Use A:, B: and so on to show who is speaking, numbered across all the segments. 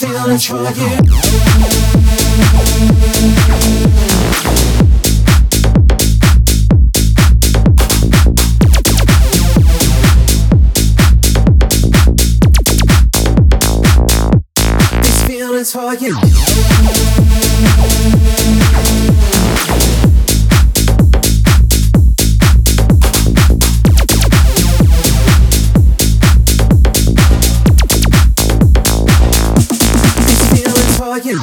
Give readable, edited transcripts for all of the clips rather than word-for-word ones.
A: feelings for you. These feelings for you. You.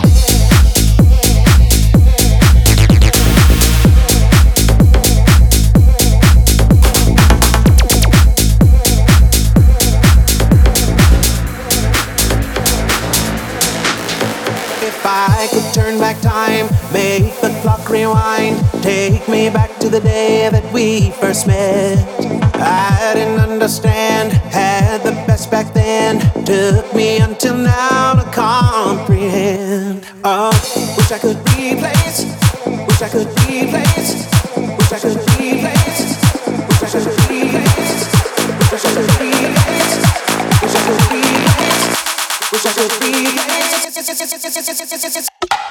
A: If I could turn back time, make the clock rewind, take me back to the day that we first met. I didn't understand, had the best back then, took me until now to comprehend. Oh, wish I could replace, wish I could replace, wish I could replace, wish I could replace, wish I could replace, wish I could replace, wish I could replace.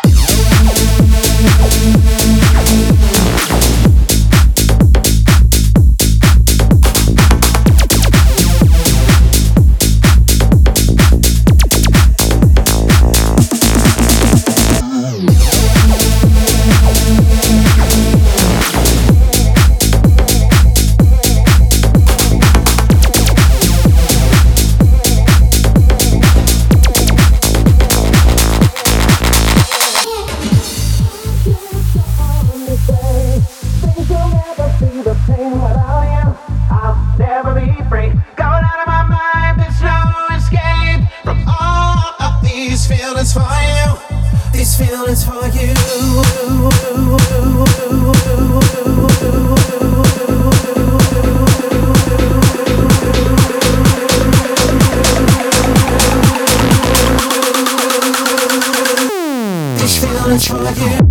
A: Feelings for you, these feelings for you. These feelings for you.